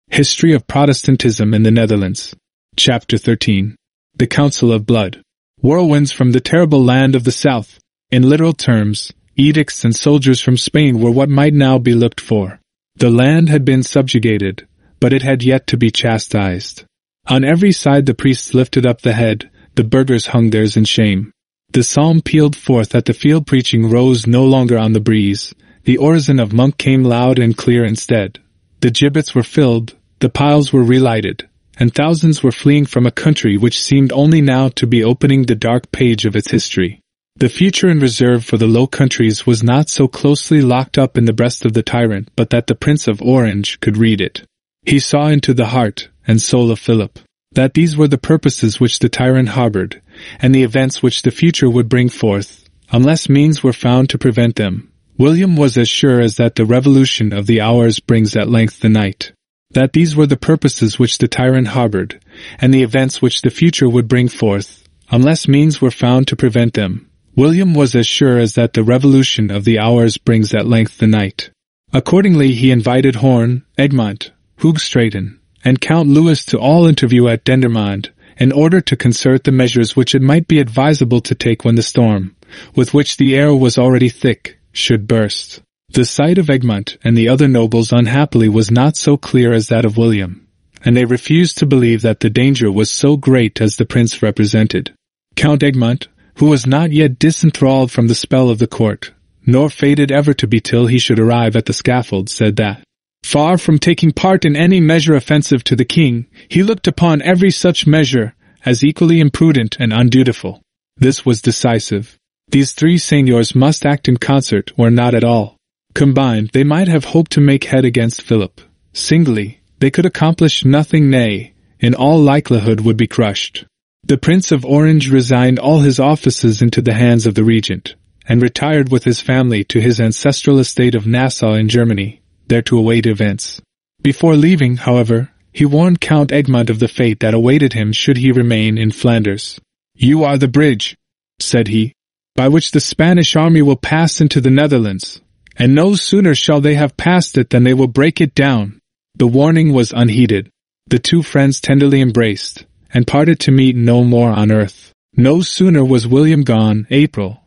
History of Protestantism in the Netherlands. Chapter 13. The Council of Blood. Whirlwinds from the terrible land of the south. In literal terms, edicts and soldiers from Spain were what might now be looked for. The land had been subjugated, but it had yet to be chastised. On every side the priests lifted up the head, the burghers hung theirs in shame. The psalm pealed forth at the field, preaching rose no longer on the breeze. The orison of monk came loud and clear instead. The gibbets were filled, the piles were relighted, and thousands were fleeing from a country which seemed only now to be opening the dark page of its history. The future in reserve for the Low Countries was not so closely locked up in the breast of the tyrant but that the Prince of Orange could read it. He saw into the heart and soul of Philip, that these were the purposes which the tyrant harbored, and the events which the future would bring forth, unless means were found to prevent them. William was as sure as that the revolution of the hours brings at length the night, that these were the purposes which the tyrant harbored, and the events which the future would bring forth, unless means were found to prevent them. William was as sure as that the revolution of the hours brings at length the night. Accordingly he invited Horn, Egmont, Hoogstraten, and Count Louis to all interview at Dendermonde, in order to concert the measures which it might be advisable to take when the storm, with which the air was already thick, should burst. The sight of Egmont and the other nobles unhappily was not so clear as that of William, and they refused to believe that the danger was so great as the prince represented. Count Egmont, who was not yet disenthralled from the spell of the court, nor fated ever to be till he should arrive at the scaffold, said that, far from taking part in any measure offensive to the king, he looked upon every such measure as equally imprudent and undutiful. This was decisive. These three seigneurs must act in concert or not at all. Combined, they might have hoped to make head against Philip. Singly, they could accomplish nothing, nay, in all likelihood would be crushed. The Prince of Orange resigned all his offices into the hands of the regent, and retired with his family to his ancestral estate of Nassau in Germany, there to await events. Before leaving, however, he warned Count Egmont of the fate that awaited him should he remain in Flanders. "You are the bridge," said he, "by which the Spanish army will pass into the Netherlands, and no sooner shall they have passed it than they will break it down." The warning was unheeded. The two friends tenderly embraced, and parted to meet no more on earth. No sooner was William gone, April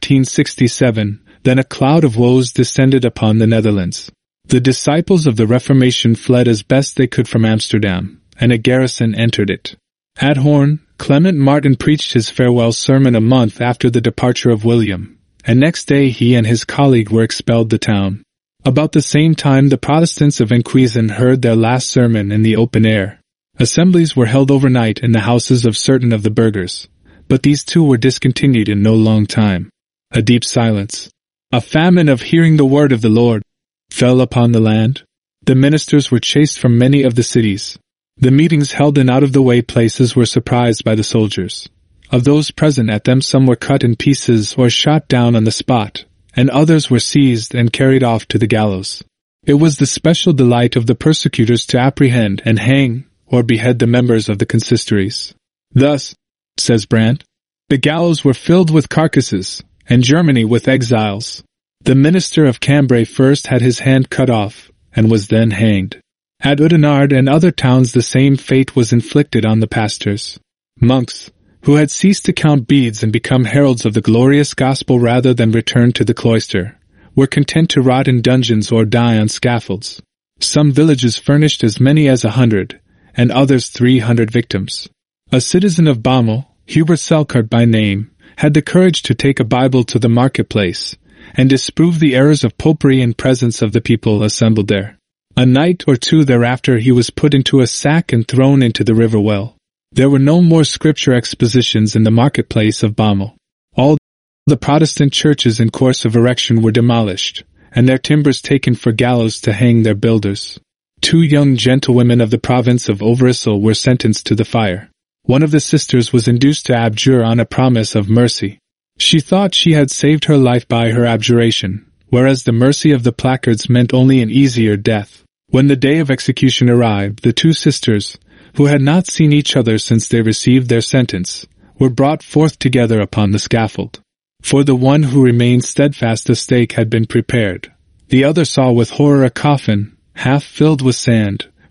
1567, than a cloud of woes descended upon the Netherlands. The disciples of the Reformation fled as best they could from Amsterdam, and a garrison entered it. At Hoorn, Clement Martin preached his farewell sermon a month after the departure of William, and next day he and his colleague were expelled the town. About the same time the Protestants of Enkhuizen heard their last sermon in the open air. Assemblies were held overnight in the houses of certain of the burghers, but these too were discontinued in no long time. A deep silence, a famine of hearing the word of the Lord, fell upon the land. The ministers were chased from many of the cities. The meetings held in out-of-the-way places were surprised by the soldiers. Of those present at them some were cut in pieces or shot down on the spot, and others were seized and carried off to the gallows. It was the special delight of the persecutors to apprehend and hang or behead the members of the consistories. Thus, says Brandt, the gallows were filled with carcasses, and Germany with exiles. The minister of Cambrai first had his hand cut off, and was then hanged. At Oudenaarde and other towns the same fate was inflicted on the pastors. Monks, who had ceased to count beads and become heralds of the glorious gospel rather than return to the cloister, were content to rot in dungeons or die on scaffolds. Some villages furnished as many as 100, and others 300 victims. A citizen of Bammel, Hubert Selkirk by name, had the courage to take a Bible to the marketplace, and disprove the errors of popery in presence of the people assembled there. A night or two thereafter he was put into a sack and thrown into the river well. There were no more scripture expositions in the marketplace of Bammel. All the Protestant churches in course of erection were demolished, and their timbers taken for gallows to hang their builders. 2 young gentlewomen of the province of Overijssel were sentenced to the fire. One of the sisters was induced to abjure on a promise of mercy. She thought she had saved her life by her abjuration, whereas the mercy of the placards meant only an easier death. When the day of execution arrived, the 2 sisters, who had not seen each other since they received their sentence, were brought forth together upon the scaffold. For the one who remained steadfast a stake had been prepared. The other saw with horror a coffin, half filled with sand,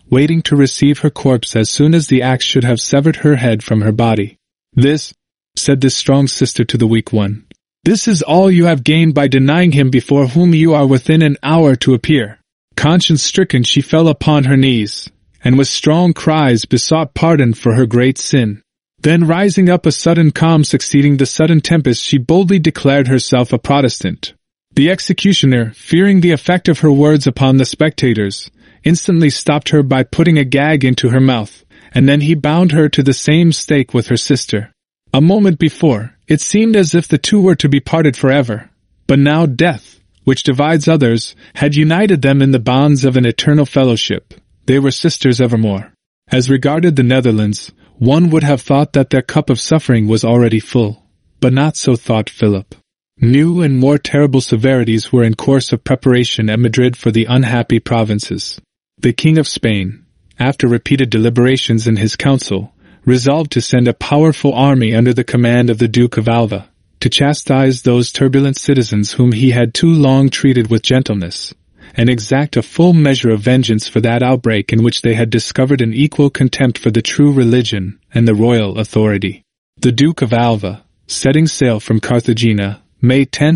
waiting to receive her corpse as soon as the axe should have severed her head from her body. "This," said this strong sister to the weak one, "this is all you have gained by denying him before whom you are within an hour to appear." Conscience-stricken, she fell upon her knees, and with strong cries besought pardon for her great sin. Then rising up, a sudden calm succeeding the sudden tempest, she boldly declared herself a Protestant. The executioner, fearing the effect of her words upon the spectators, instantly stopped her by putting a gag into her mouth, and then he bound her to the same stake with her sister. A moment before, it seemed as if the two were to be parted forever, but now death, which divides others, had united them in the bonds of an eternal fellowship. They were sisters evermore. As regarded the Netherlands, one would have thought that their cup of suffering was already full, but not so thought Philip. New and more terrible severities were in course of preparation at Madrid for the unhappy provinces. The King of Spain, after repeated deliberations in his council, resolved to send a powerful army under the command of the Duke of Alva, to chastise those turbulent citizens whom he had too long treated with gentleness, and exact a full measure of vengeance for that outbreak in which they had discovered an equal contempt for the true religion and the royal authority. The Duke of Alva, setting sail from Carthagena, May 10,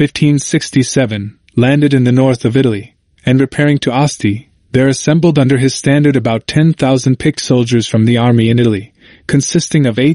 1567, landed in the north of Italy, and repairing to Asti, there assembled under his standard about 10,000 picked soldiers from the army in Italy, consisting of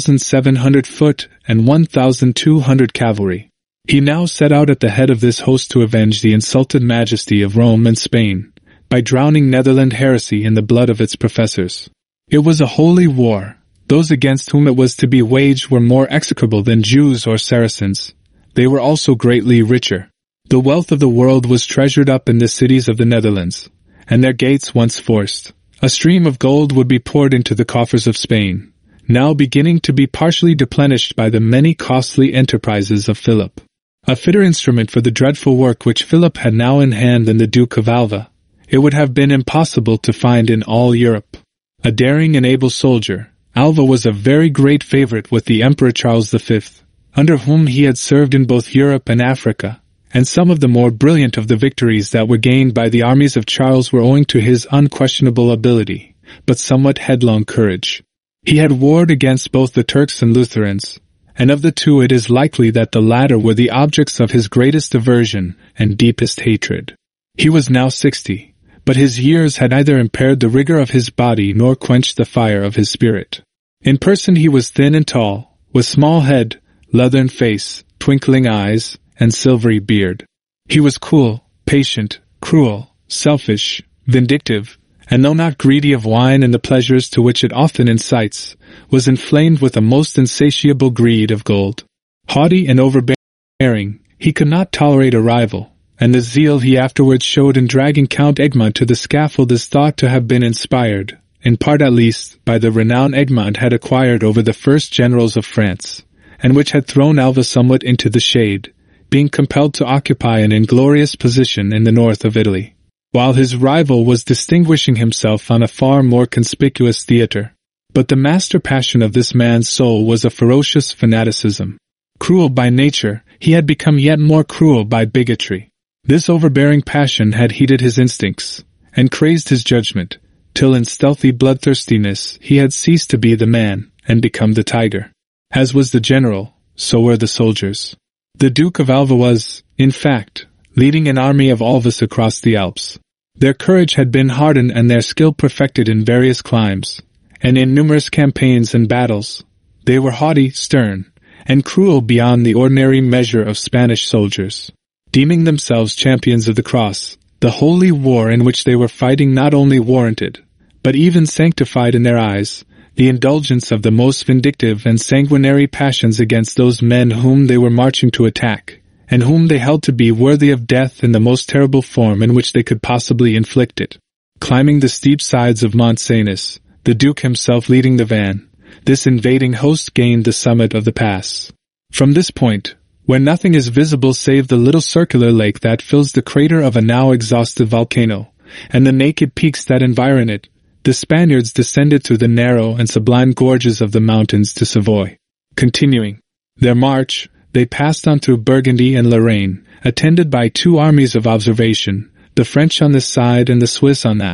8,700 foot and 1,200 cavalry. He now set out at the head of this host to avenge the insulted majesty of Rome and Spain, by drowning Netherland heresy in the blood of its professors. It was a holy war. Those against whom it was to be waged were more execrable than Jews or Saracens. They were also greatly richer. The wealth of the world was treasured up in the cities of the Netherlands, and their gates once forced. A stream of gold would be poured into the coffers of Spain, now beginning to be partially deplenished by the many costly enterprises of Philip. A fitter instrument for the dreadful work which Philip had now in hand than the Duke of Alva, it would have been impossible to find in all Europe. A daring and able soldier, Alva was a very great favorite with the Emperor Charles V, under whom he had served in both Europe and Africa, and some of the more brilliant of the victories that were gained by the armies of Charles were owing to his unquestionable ability, but somewhat headlong courage. He had warred against both the Turks and Lutherans, and of the two it is likely that the latter were the objects of his greatest aversion and deepest hatred. He was now 60, but his years had neither impaired the rigor of his body nor quenched the fire of his spirit. In person he was thin and tall, with small head, leathern face, twinkling eyes, and silvery beard. He was cool, patient, cruel, selfish, vindictive, and though not greedy of wine and the pleasures to which it often incites, was inflamed with a most insatiable greed of gold. Haughty and overbearing, he could not tolerate a rival, and the zeal he afterwards showed in dragging Count Egmont to the scaffold is thought to have been inspired, in part at least, by the renown Egmont had acquired over the first generals of France, and which had thrown Alva somewhat into the shade, being compelled to occupy an inglorious position in the north of Italy, while his rival was distinguishing himself on a far more conspicuous theatre. But the master passion of this man's soul was a ferocious fanaticism. Cruel by nature, he had become yet more cruel by bigotry. This overbearing passion had heated his instincts, and crazed his judgment, till in stealthy bloodthirstiness he had ceased to be the man, and become the tiger. As was the general, so were the soldiers. The Duke of Alva was, in fact, leading an army of Alvis across the Alps. Their courage had been hardened and their skill perfected in various climes, and in numerous campaigns and battles. They were haughty, stern, and cruel beyond the ordinary measure of Spanish soldiers. Deeming themselves champions of the cross, the holy war in which they were fighting not only warranted, but even sanctified in their eyes, the indulgence of the most vindictive and sanguinary passions against those men whom they were marching to attack, and whom they held to be worthy of death in the most terrible form in which they could possibly inflict it. Climbing the steep sides of Mont Cenis, the Duke himself leading the van, this invading host gained the summit of the pass. From this point, where nothing is visible save the little circular lake that fills the crater of a now exhausted volcano, and the naked peaks that environ it, the Spaniards descended through the narrow and sublime gorges of the mountains to Savoy. Continuing their march, they passed on through Burgundy and Lorraine, attended by two armies of observation, the French on this side and the Swiss on that,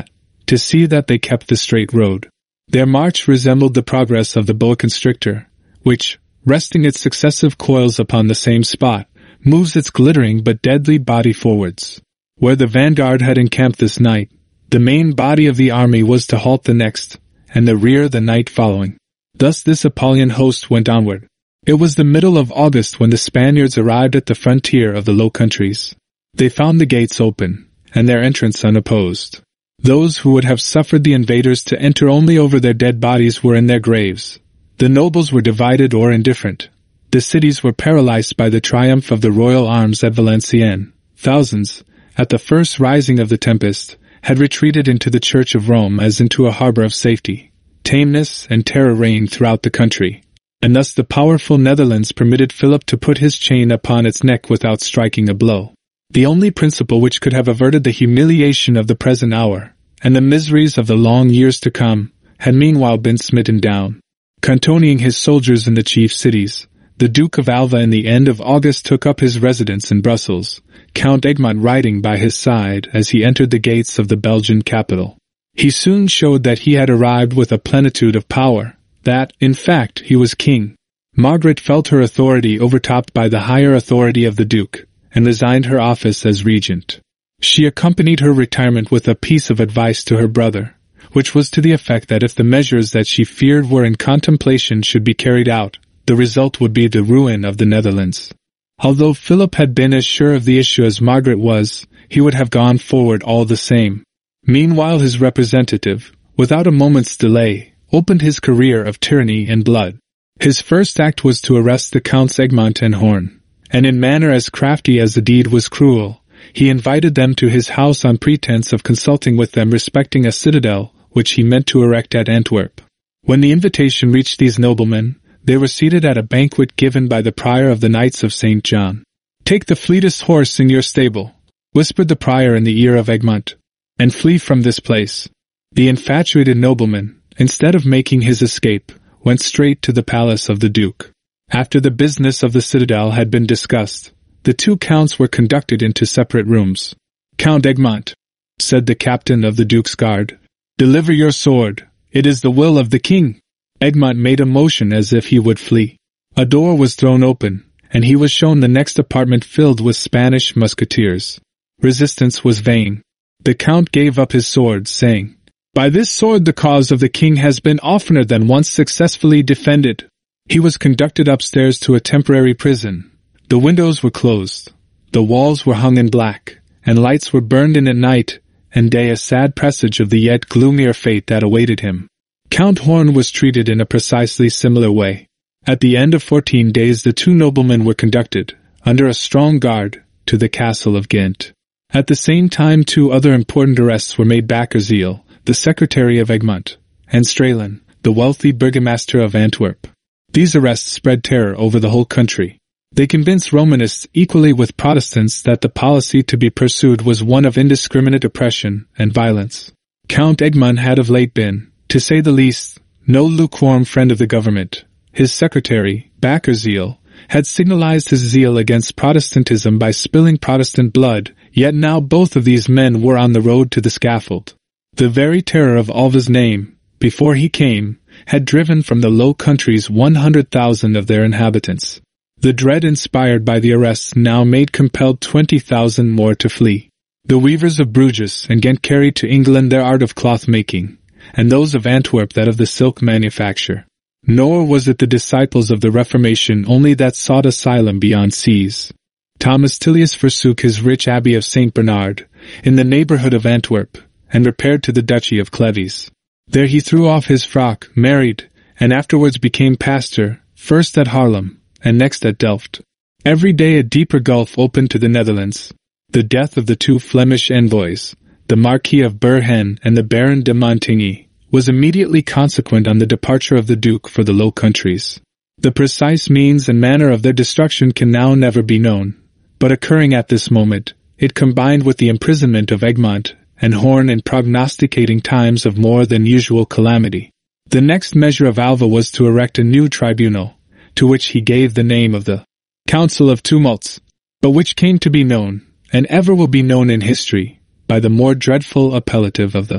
to see that they kept the straight road. Their march resembled the progress of the boa constrictor, which, resting its successive coils upon the same spot, moves its glittering but deadly body forwards. Where the vanguard had encamped this night, the main body of the army was to halt the next, and the rear the night following. Thus this Apollyon host went onward. It was the middle of August when the Spaniards arrived at the frontier of the Low Countries. They found the gates open, and their entrance unopposed. Those who would have suffered the invaders to enter only over their dead bodies were in their graves. The nobles were divided or indifferent. The cities were paralyzed by the triumph of the royal arms at Valenciennes. Thousands, at the first rising of the tempest, had retreated into the Church of Rome as into a harbor of safety. Tameness and terror reigned throughout the country, and thus the powerful Netherlands permitted Philip to put his chain upon its neck without striking a blow. The only principle which could have averted the humiliation of the present hour, and the miseries of the long years to come, had meanwhile been smitten down. Cantonning his soldiers in the chief cities, the Duke of Alva in the end of August took up his residence in Brussels, Count Egmont riding by his side as he entered the gates of the Belgian capital. He soon showed that he had arrived with a plenitude of power, that, in fact, he was king. Margaret felt her authority overtopped by the higher authority of the Duke, and resigned her office as regent. She accompanied her retirement with a piece of advice to her brother, which was to the effect that if the measures that she feared were in contemplation should be carried out, the result would be the ruin of the Netherlands. Although Philip had been as sure of the issue as Margaret was, he would have gone forward all the same. Meanwhile his representative, without a moment's delay, opened his career of tyranny and blood. His first act was to arrest the Counts Egmont and Horn, and in manner as crafty as the deed was cruel, he invited them to his house on pretense of consulting with them respecting a citadel which he meant to erect at Antwerp. When the invitation reached these noblemen, they were seated at a banquet given by the prior of the Knights of St. John. "Take the fleetest horse in your stable," whispered the prior in the ear of Egmont, "and flee from this place." The infatuated nobleman, instead of making his escape, went straight to the palace of the Duke. After the business of the citadel had been discussed, the two counts were conducted into separate rooms. "Count Egmont," said the captain of the Duke's guard, "deliver your sword. It is the will of the king." Egmont made a motion as if he would flee. A door was thrown open, and he was shown the next apartment filled with Spanish musketeers. Resistance was vain. The count gave up his sword, saying, "By this sword the cause of the king has been oftener than once successfully defended." He was conducted upstairs to a temporary prison. The windows were closed, the walls were hung in black, and lights were burned in at night and day, a sad presage of the yet gloomier fate that awaited him. Count Horn was treated in a precisely similar way. At the end of 14 days the two noblemen were conducted, under a strong guard, to the castle of Ghent. At the same time 2 other important arrests were made: Beckerseel, the secretary of Egmont, and Stralen, the wealthy burgomaster of Antwerp. These arrests spread terror over the whole country. They convinced Romanists equally with Protestants that the policy to be pursued was one of indiscriminate oppression and violence. Count Egmont had of late been, to say the least, no lukewarm friend of the government. His secretary, Beckerseel, had signalized his zeal against Protestantism by spilling Protestant blood, yet now both of these men were on the road to the scaffold. The very terror of Alva's name, before he came, had driven from the Low Countries 100,000 of their inhabitants. The dread inspired by the arrests now made compelled 20,000 more to flee. The weavers of Bruges and Ghent carried to England their art of cloth-making, and those of Antwerp that of the silk manufacture. Nor was it the disciples of the Reformation only that sought asylum beyond seas. Thomas Tilius forsook his rich abbey of St. Bernard, in the neighborhood of Antwerp, and repaired to the duchy of Cleves. There he threw off his frock, married, and afterwards became pastor, first at Haarlem, and next at Delft. Every day a deeper gulf opened to the Netherlands. The death of the 2 Flemish envoys, the Marquis of Berhen and the Baron de Montigny, was immediately consequent on the departure of the Duke for the Low Countries. The precise means and manner of their destruction can now never be known, but occurring at this moment, it combined with the imprisonment of Egmont and Horn in prognosticating times of more than usual calamity. The next measure of Alva was to erect a new tribunal, to which he gave the name of the Council of Tumults, but which came to be known, and ever will be known in history, by the more dreadful appellative of the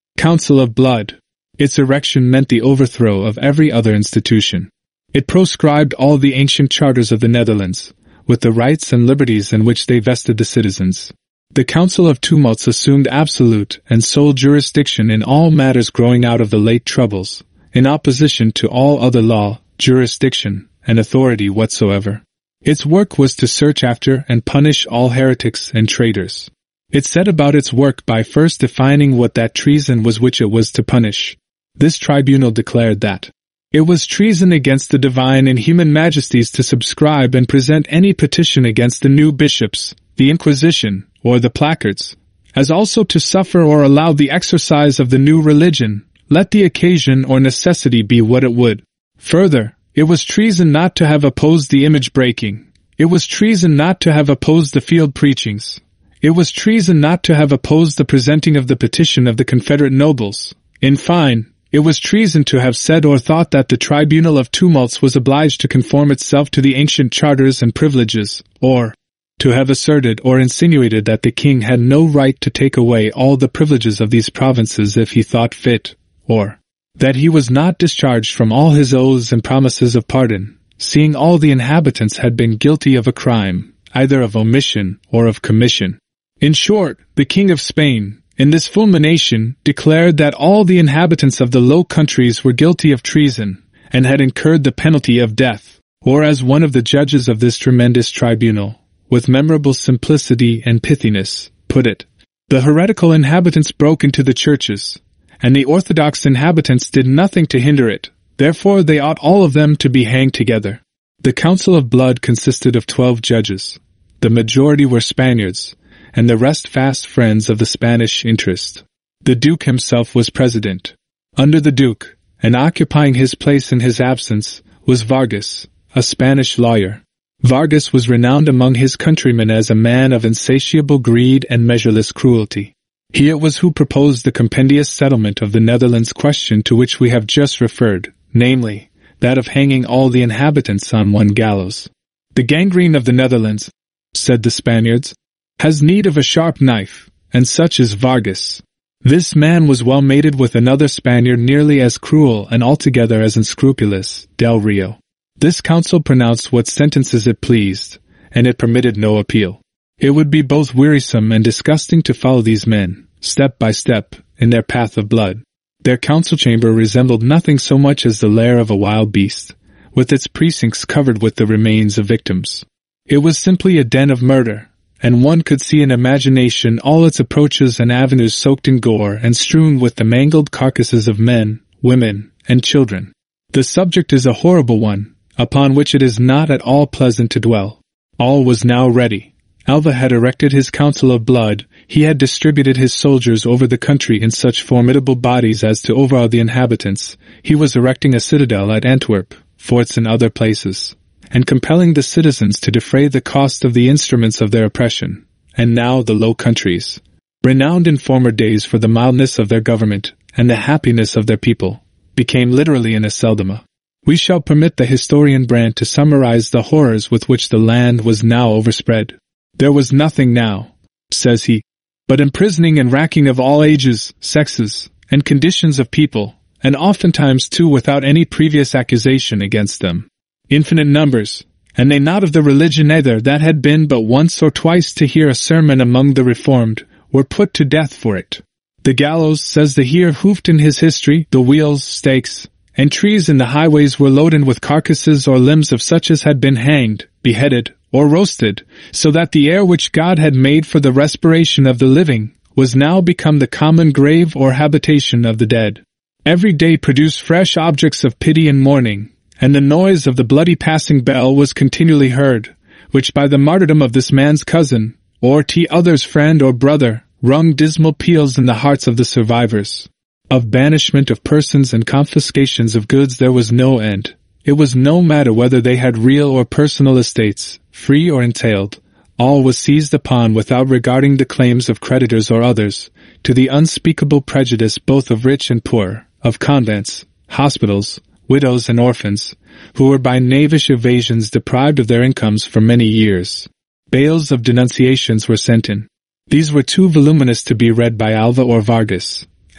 Council of Blood. Its erection meant the overthrow of every other institution. It proscribed all the ancient charters of the Netherlands, with the rights and liberties in which they vested the citizens. The Council of Tumults assumed absolute and sole jurisdiction in all matters growing out of the late troubles, in opposition to all other law, jurisdiction, and authority whatsoever. Its work was to search after and punish all heretics and traitors. It set about its work by first defining what that treason was which it was to punish. This tribunal declared that it was treason against the divine and human majesties to subscribe and present any petition against the new bishops, the Inquisition, or the placards, as also to suffer or allow the exercise of the new religion, let the occasion or necessity be what it would. Further, it was treason not to have opposed the image-breaking. It was treason not to have opposed the field preachings. It was treason not to have opposed the presenting of the petition of the Confederate nobles. In fine, it was treason to have said or thought that the Tribunal of Tumults was obliged to conform itself to the ancient charters and privileges, or to have asserted or insinuated that the king had no right to take away all the privileges of these provinces if he thought fit, or that he was not discharged from all his oaths and promises of pardon, seeing all the inhabitants had been guilty of a crime, either of omission or of commission. In short, the King of Spain, in this fulmination, declared that all the inhabitants of the Low Countries were guilty of treason, and had incurred the penalty of death, or as one of the judges of this tremendous tribunal, with memorable simplicity and pithiness, put it, the heretical inhabitants broke into the churches, and the orthodox inhabitants did nothing to hinder it, therefore they ought all of them to be hanged together. The Council of Blood consisted of 12 judges. The majority were Spaniards, and the rest fast friends of the Spanish interest. The Duke himself was president. Under the Duke, and occupying his place in his absence, was Vargas, a Spanish lawyer. Vargas was renowned among his countrymen as a man of insatiable greed and measureless cruelty. He it was who proposed the compendious settlement of the Netherlands question to which we have just referred, namely, that of hanging all the inhabitants on one gallows. The gangrene of the Netherlands, said the Spaniards, has need of a sharp knife, and such is Vargas. This man was well mated with another Spaniard nearly as cruel and altogether as unscrupulous, Del Rio. This council pronounced what sentences it pleased, and it permitted no appeal. It would be both wearisome and disgusting to follow these men, step by step, in their path of blood. Their council chamber resembled nothing so much as the lair of a wild beast, with its precincts covered with the remains of victims. It was simply a den of murder, and one could see in imagination all its approaches and avenues soaked in gore and strewn with the mangled carcasses of men, women, and children. The subject is a horrible one, upon which it is not at all pleasant to dwell. All was now ready. Alva had erected his council of blood. He had distributed his soldiers over the country in such formidable bodies as to overawe the inhabitants. He was erecting a citadel at Antwerp, forts in other places, and compelling the citizens to defray the cost of the instruments of their oppression. And now the Low Countries, renowned in former days for the mildness of their government and the happiness of their people, became literally an Aceldama. We shall permit the historian Brandt to summarize the horrors with which the land was now overspread. There was nothing now, says he, but imprisoning and racking of all ages, sexes, and conditions of people, and oftentimes too without any previous accusation against them. Infinite numbers, and they not of the religion either that had been but once or twice to hear a sermon among the Reformed, were put to death for it. The gallows, says the Heer Hooft in his history, the wheels, stakes, and trees in the highways were loaded with carcasses or limbs of such as had been hanged, beheaded, or roasted, so that the air which God had made for the respiration of the living was now become the common grave or habitation of the dead. Every day produced fresh objects of pity and mourning, and the noise of the bloody passing bell was continually heard, which by the martyrdom of this man's cousin, or t'other's friend or brother, rung dismal peals in the hearts of the survivors. Of banishment of persons and confiscations of goods there was no end. It was no matter whether they had real or personal estates, free or entailed. All was seized upon without regarding the claims of creditors or others, to the unspeakable prejudice both of rich and poor, of convents, hospitals, widows and orphans, who were by knavish evasions deprived of their incomes for many years. Bales of denunciations were sent in. These were too voluminous to be read by Alva or Vargas,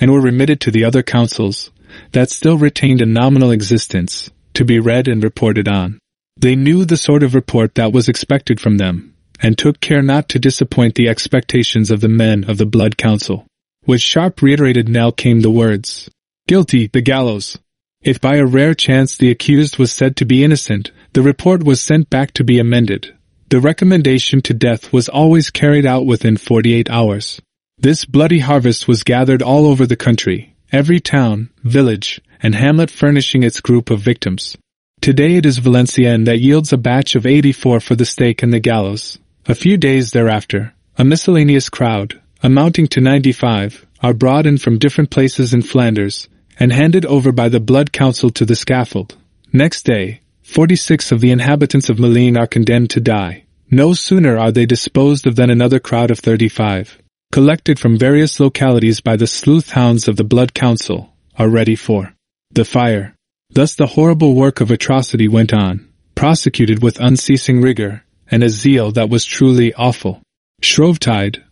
and were remitted to the other councils, that still retained a nominal existence, to be read and reported on. They knew the sort of report that was expected from them, and took care not to disappoint the expectations of the men of the Blood Council. With sharp reiterated knell came the words, "Guilty, the gallows." If by a rare chance the accused was said to be innocent, the report was sent back to be amended. The recommendation to death was always carried out within 48 hours. This bloody harvest was gathered all over the country, every town, village, and hamlet furnishing its group of victims. Today it is Valenciennes that yields a batch of 84 for the stake and the gallows. A few days thereafter, a miscellaneous crowd, amounting to 95, are brought in from different places in Flanders, and handed over by the Blood Council to the scaffold. Next day, 46 of the inhabitants of Malines are condemned to die. No sooner are they disposed of than another crowd of 35, collected from various localities by the sleuth hounds of the Blood Council, are ready for the fire. Thus the horrible work of atrocity went on, prosecuted with unceasing rigor, and a zeal that was truly awful. Shrovetide,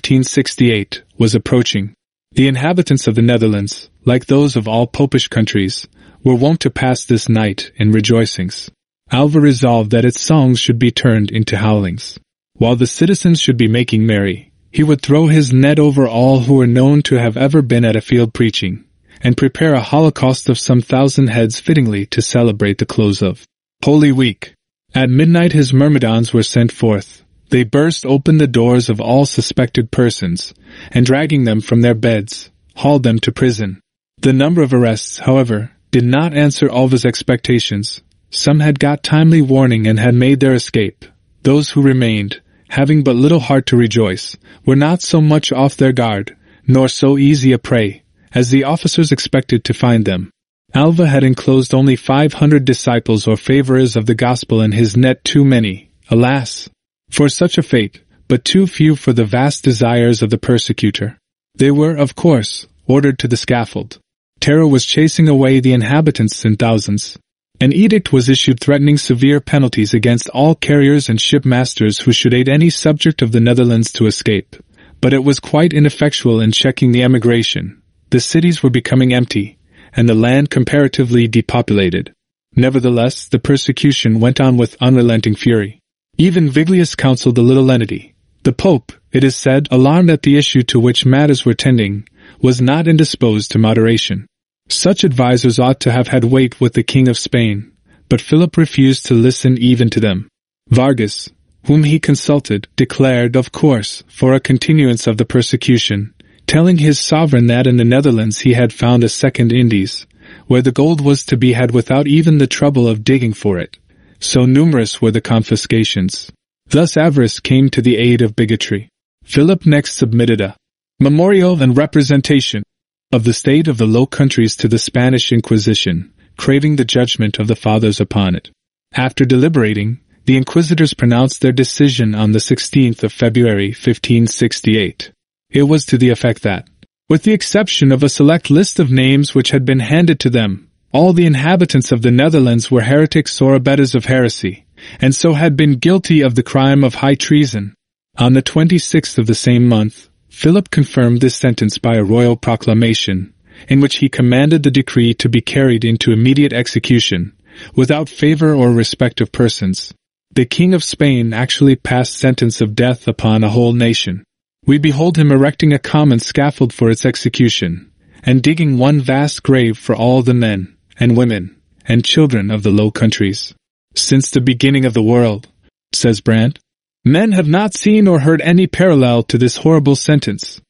1568, was approaching. The inhabitants of the Netherlands, like those of all popish countries, were wont to pass this night in rejoicings. Alva resolved that its songs should be turned into howlings. While the citizens should be making merry, he would throw his net over all who were known to have ever been at a field preaching, and prepare a holocaust of some 1,000 heads fittingly to celebrate the close of Holy Week. At midnight his myrmidons were sent forth. They burst open the doors of all suspected persons, and dragging them from their beds, hauled them to prison. The number of arrests, however, did not answer Alva's expectations. Some had got timely warning and had made their escape. Those who remained, having but little heart to rejoice, were not so much off their guard, nor so easy a prey, as the officers expected to find them. Alva had enclosed only 500 disciples or favourers of the gospel in his net, too many, alas, for such a fate, but too few for the vast desires of the persecutor. They were, of course, ordered to the scaffold. Terror was chasing away the inhabitants in thousands. An edict was issued threatening severe penalties against all carriers and shipmasters who should aid any subject of the Netherlands to escape, but it was quite ineffectual in checking the emigration. The cities were becoming empty, and the land comparatively depopulated. Nevertheless, the persecution went on with unrelenting fury. Even Viglius counseled a little lenity. The Pope, it is said, alarmed at the issue to which matters were tending, was not indisposed to moderation. Such advisers ought to have had weight with the King of Spain, but Philip refused to listen even to them. Vargas, whom he consulted, declared, of course, for a continuance of the persecution, telling his sovereign that in the Netherlands he had found a second Indies, where the gold was to be had without even the trouble of digging for it. So numerous were the confiscations. Thus avarice came to the aid of bigotry. Philip next submitted a memorial and representation of the state of the Low Countries to the Spanish Inquisition, craving the judgment of the Fathers upon it. After deliberating, the inquisitors pronounced their decision on the 16th of February 1568. It was to the effect that, with the exception of a select list of names which had been handed to them, all the inhabitants of the Netherlands were heretics or abettors of heresy, and so had been guilty of the crime of high treason. On the 26th of the same month, Philip confirmed this sentence by a royal proclamation, in which he commanded the decree to be carried into immediate execution, without favor or respect of persons. The King of Spain actually passed sentence of death upon a whole nation. We behold him erecting a common scaffold for its execution, and digging one vast grave for all the men, and women, and children of the Low Countries. Since the beginning of the world, says Brandt, men have not seen or heard any parallel to this horrible sentence.